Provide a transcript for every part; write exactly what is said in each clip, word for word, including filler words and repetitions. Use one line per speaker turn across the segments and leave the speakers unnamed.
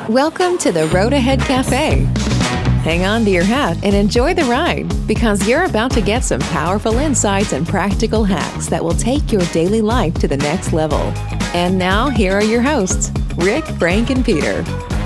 Welcome to the Road Ahead Cafe. Hang on to your hat and enjoy the ride, because you're about to get some powerful insights and practical hacks that will take your daily life to the next level. And now, here are your hosts, Rick, Frank, and Peter.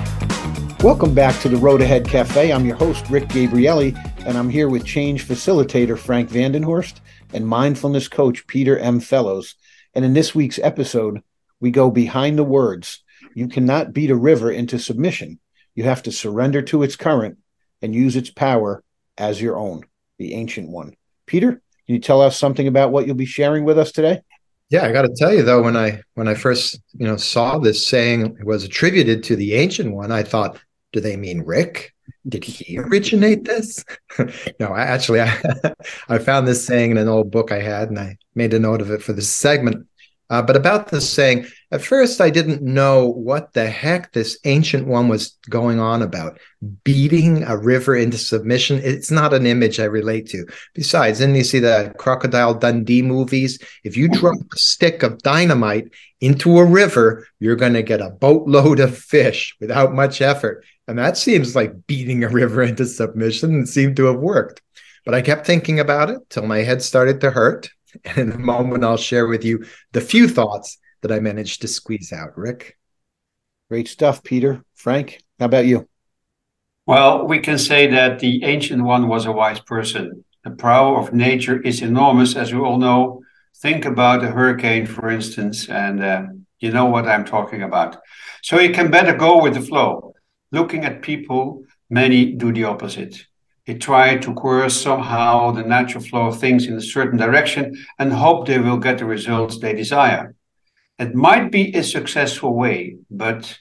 Welcome back to the Road Ahead Cafe. I'm your host, Rick Gabrielli, and I'm here with change facilitator Frank Vandenhorst and mindfulness coach Peter M. Fellows. And in this week's episode, we go behind the words. You cannot beat a river into submission. You have to surrender to its current and use its power as your own, the ancient one. Peter, can you tell us something about what you'll be sharing with us today?
Yeah, I got to tell you though, when I when I first you know saw this saying was attributed to the ancient one, I thought, do they mean Rick? Did he originate this? No, I actually I, I found this saying in an old book I had, and I made a note of it for this segment. Uh, but about this saying, at first I didn't know what the heck this ancient one was going on about. Beating a river into submission. It's not an image I relate to. Besides, then you see the Crocodile Dundee movies. If you drop a stick of dynamite into a river, you're going to get a boatload of fish without much effort. And that seems like beating a river into submission, and seemed to have worked. But I kept thinking about it till my head started to hurt. And in a moment, I'll share with you the few thoughts that I managed to squeeze out. Rick?
Great stuff, Peter. Frank, how about you?
Well, we can say that the ancient one was a wise person. The power of nature is enormous, as we all know. Think about a hurricane, for instance, and uh, you know what I'm talking about. So you can better go with the flow. Looking at people, many do the opposite. They try to coerce somehow the natural flow of things in a certain direction and hope they will get the results they desire. It might be a successful way, but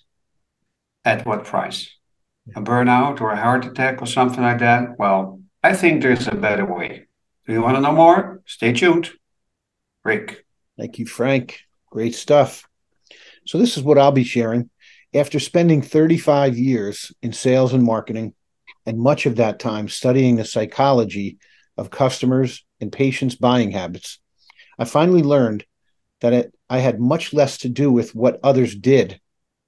at what price? A burnout or a heart attack or something like that? Well, I think there's a better way. Do you want to know more? Stay tuned. Rick.
Thank you, Frank. Great stuff. So this is what I'll be sharing. After spending thirty-five years in sales and marketing, and much of that time studying the psychology of customers and patients' buying habits, I finally learned that it, I had much less to do with what others did.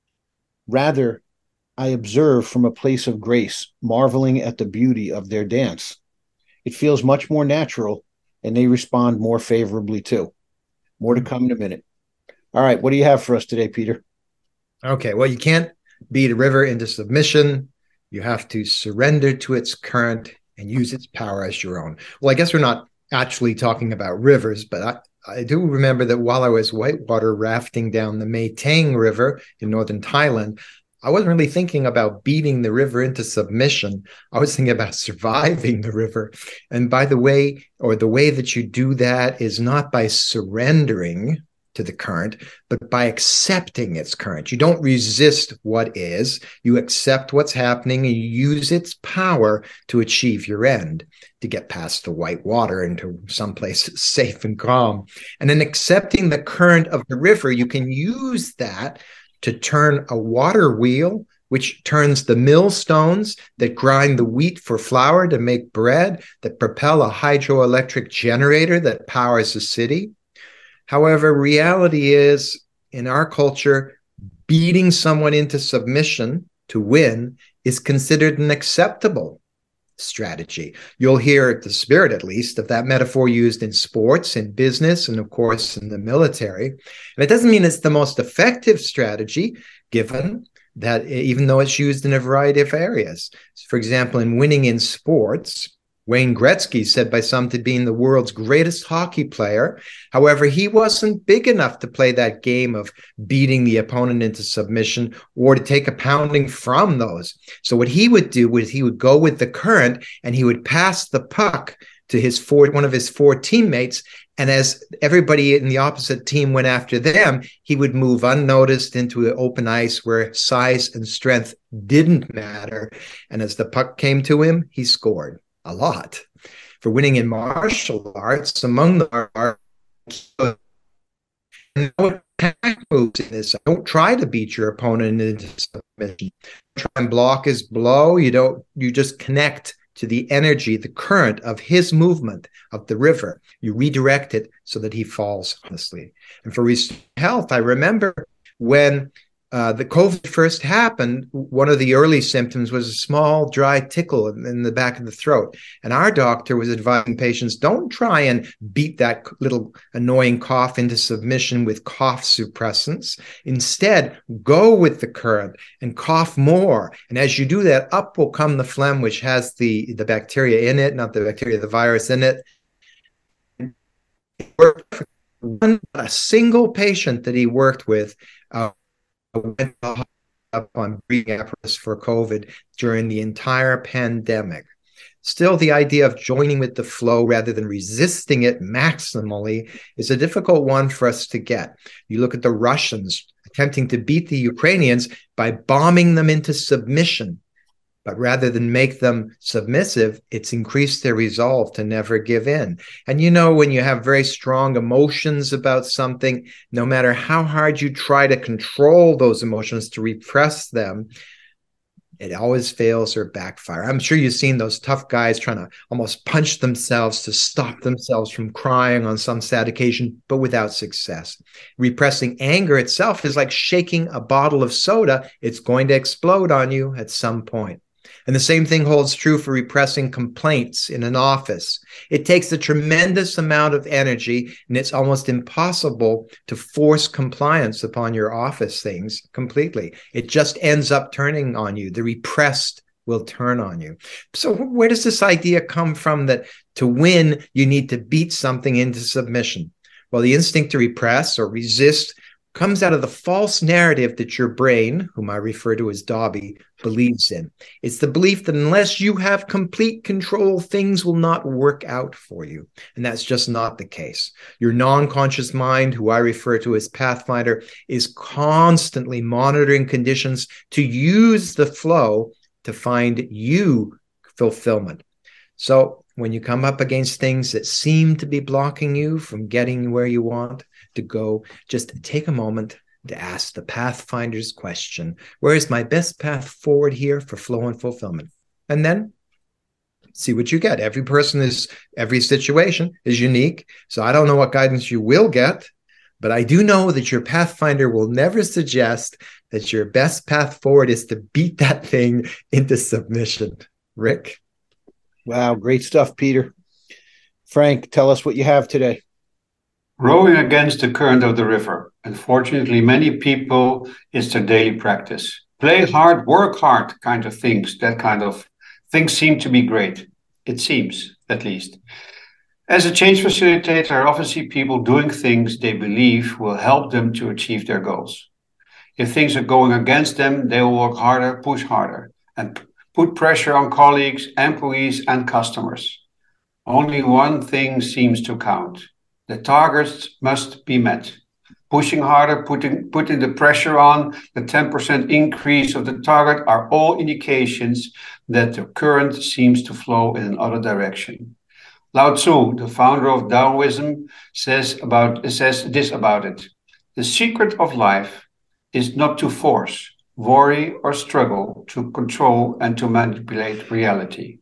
Rather, I observe from a place of grace, marveling at the beauty of their dance. It feels much more natural, and they respond more favorably too. More to come in a minute. All right, what do you have for us today, Peter?
Okay, well, you can't beat a river into submission. You have to surrender to its current and use its power as your own. Well, I guess we're not actually talking about rivers, but I, I do remember that while I was whitewater rafting down the Mae Tang River in northern Thailand, I wasn't really thinking about beating the river into submission. I was thinking about surviving the river. And by the way, or the way that you do that is not by surrendering to the current, but by accepting its current. You don't resist what is. You accept what's happening and you use its power to achieve your end, to get past the white water into someplace safe and calm. And in accepting the current of the river, you can use that to turn a water wheel, which turns the millstones that grind the wheat for flour to make bread, that propel a hydroelectric generator that powers a city. However, reality is, in our culture, beating someone into submission to win is considered an acceptable strategy. You'll hear the spirit, at least, of that metaphor used in sports, in business, and of course, in the military. And it doesn't mean it's the most effective strategy, given that even though it's used in a variety of areas. For example, in winning in sports, Wayne Gretzky said by some to being the world's greatest hockey player. However, he wasn't big enough to play that game of beating the opponent into submission or to take a pounding from those. So what he would do was he would go with the current and he would pass the puck to his four, one of his four teammates. And as everybody in the opposite team went after them, he would move unnoticed into open ice where size and strength didn't matter. And as the puck came to him, he scored. A lot. For winning in martial arts, among the arts, and no attack moves in this. Don't try to beat your opponent into submission. Try and block his blow. You don't. You just connect to the energy, the current of his movement of the river. You redirect it so that he falls honestly. And for health, I remember when uh, the COVID first happened, one of the early symptoms was a small dry tickle in, in the back of the throat. And our doctor was advising patients, don't try and beat that little annoying cough into submission with cough suppressants. Instead, go with the current and cough more. And as you do that, up will come the phlegm, which has the, the bacteria in it, not the bacteria, the virus in it. One, a single patient that he worked with uh, went up on breathing apparatus for COVID during the entire pandemic. Still, the idea of joining with the flow rather than resisting it maximally is a difficult one for us to get. You look at the Russians attempting to beat the Ukrainians by bombing them into submission. But rather than make them submissive, it's increased their resolve to never give in. And you know, when you have very strong emotions about something, no matter how hard you try to control those emotions, to repress them, it always fails or backfire. I'm sure you've seen those tough guys trying to almost punch themselves to stop themselves from crying on some sad occasion, but without success. Repressing anger itself is like shaking a bottle of soda. It's going to explode on you at some point. And the same thing holds true for repressing complaints in an office. It takes a tremendous amount of energy, and it's almost impossible to force compliance upon your office things completely. It just ends up turning on you. The repressed will turn on you. So where does this idea come from that to win, you need to beat something into submission? Well, the instinct to repress or resist comes out of the false narrative that your brain, whom I refer to as Dobby, believes in. It's the belief that unless you have complete control, things will not work out for you. And that's just not the case. Your non-conscious mind, who I refer to as Pathfinder, is constantly monitoring conditions to use the flow to find you fulfillment. So when you come up against things that seem to be blocking you from getting where you want to go, just take a moment to ask the Pathfinder's question: where is my best path forward here for flow and fulfillment? And then see what you get. Every person is, every situation is unique. So I don't know what guidance you will get, but I do know that your Pathfinder will never suggest that your best path forward is to beat that thing into submission. Rick?
Wow, great stuff, Peter. Frank, tell us what you have today.
Rowing against the current of the river. Unfortunately, many people, it's their daily practice. Play hard, work hard kind of things. That kind of things seem to be great. It seems, at least. As a change facilitator, I often see people doing things they believe will help them to achieve their goals. If things are going against them, they will work harder, push harder, and put pressure on colleagues, employees, and customers. Only one thing seems to count. The targets must be met. Pushing harder, putting, putting the pressure on, the ten percent increase of the target are all indications that the current seems to flow in another direction. Lao Tzu, the founder of Taoism, says, about, says this about it. The secret of life is not to force, worry, or struggle to control and to manipulate reality.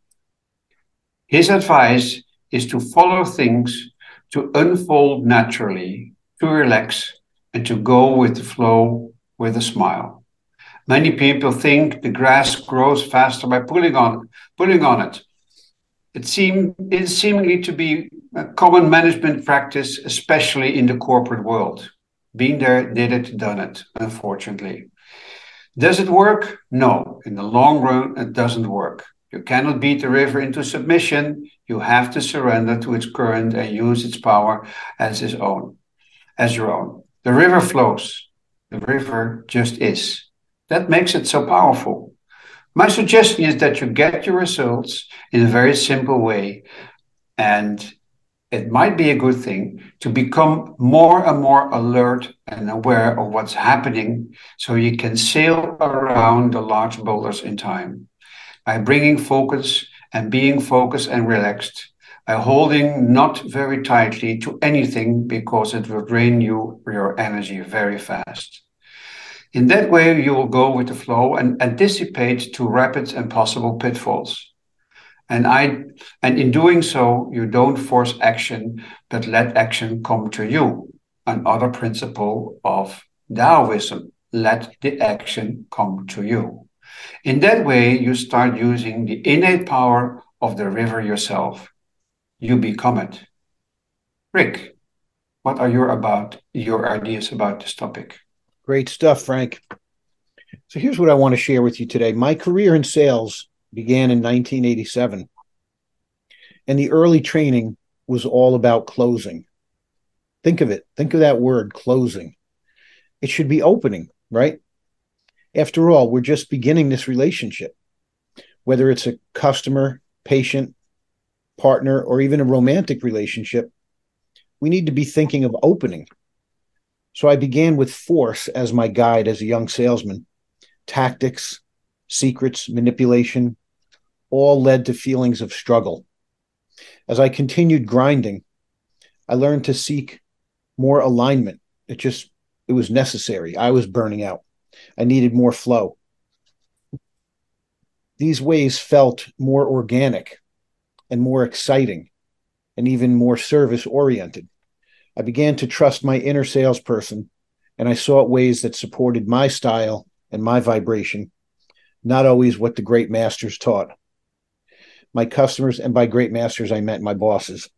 His advice is to follow things, to unfold naturally, to relax, and to go with the flow with a smile. Many people think the grass grows faster by pulling on, pulling on it. It seem, it's seemingly to be a common management practice, especially in the corporate world. Been there, did it, done it, unfortunately. Does it work? No. In the long run, it doesn't work. You cannot beat the river into submission. You have to surrender to its current and use its power as its own, as your own. The river flows. The river just is. That makes it so powerful. My suggestion is that you get your results in a very simple way. And it might be a good thing to become more and more alert and aware of what's happening so you can sail around the large boulders in time. By bringing focus and being focused and relaxed, by holding not very tightly to anything because it will drain you your energy very fast. In that way, you will go with the flow and anticipate to rapid and possible pitfalls. And I, and in doing so, you don't force action, but let action come to you. Another principle of Taoism. let the action come to you. In that way, you start using the innate power of the river yourself. You become it. Rick, what are your about your ideas about this topic?
Great stuff, Frank. So here's what I want to share with you today. My career in sales began in nineteen eighty-seven, and the early training was all about closing. Think of it. Think of that word, closing. It should be opening, right? After all, we're just beginning this relationship. Whether it's a customer, patient, partner, or even a romantic relationship, we need to be thinking of opening. So I began with force as my guide as a young salesman. Tactics, secrets, manipulation, all led to feelings of struggle. As I continued grinding, I learned to seek more alignment. It just, it was necessary. I was burning out. I needed more flow. These ways felt more organic and more exciting and even more service-oriented. I began to trust my inner salesperson, and I sought ways that supported my style and my vibration, not always what the great masters taught. My customers, and by great masters, I meant my bosses.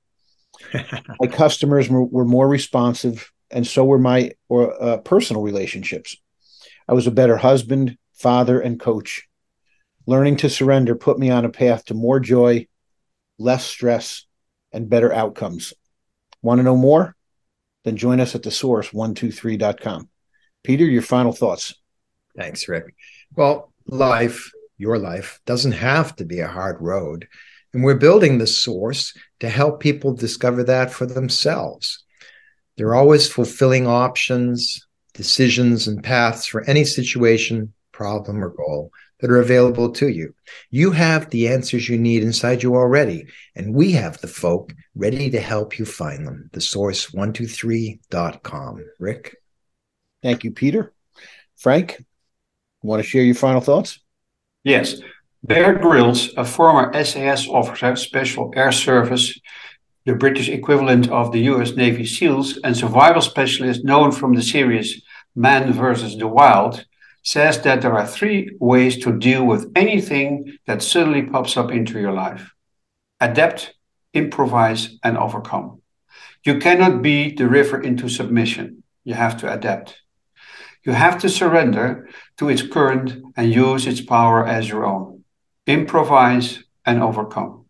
My customers were, were more responsive, and so were my or, uh, personal relationships. I was a better husband, father, and coach. Learning to surrender put me on a path to more joy, less stress, and better outcomes. Want to know more? Then join us at the source one two three dot com. Peter, your final thoughts.
Thanks, Rick. Well, life, your life, doesn't have to be a hard road. And we're building the source to help people discover that for themselves. There are always fulfilling options, decisions, and paths for any situation, problem, or goal that are available to you. You have the answers you need inside you already, and we have the folk ready to help you find them. the source one two three dot com. Rick?
Thank you, Peter. Frank, want to share your final thoughts?
Yes. Bear Grylls, a former S A S officer, Special Air Service, the British equivalent of the U S Navy SEALs, and survival specialist known from the series Man versus the Wild, says that there are three ways to deal with anything that suddenly pops up into your life: adapt, improvise, and overcome. You cannot beat the river into submission. You have to adapt. You have to surrender to its current and use its power as your own. Improvise and overcome.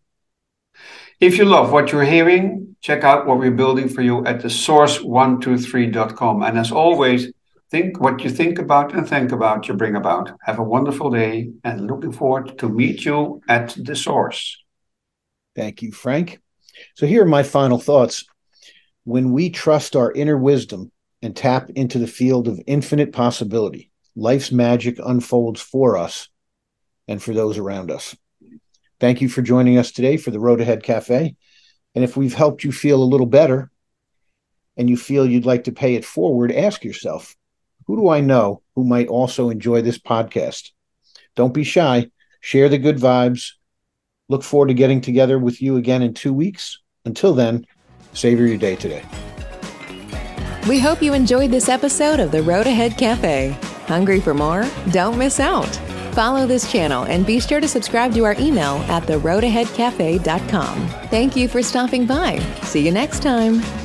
If you love what you're hearing, check out what we're building for you at the source one two three dot com. And as always, think what you think about and think about, you bring about. Have a wonderful day and looking forward to meet you at the source.
Thank you, Frank. So here are my final thoughts. When we trust our inner wisdom and tap into the field of infinite possibility, life's magic unfolds for us and for those around us. Thank you for joining us today for the Road Ahead Cafe. And if we've helped you feel a little better and you feel you'd like to pay it forward, ask yourself, who do I know who might also enjoy this podcast? Don't be shy. Share the good vibes. Look forward to getting together with you again in two weeks. Until then, savor your day today.
We hope you enjoyed this episode of the Road Ahead Cafe. Hungry for more? Don't miss out. Follow this channel and be sure to subscribe to our email at the road ahead cafe dot com. Thank you for stopping by. See you next time.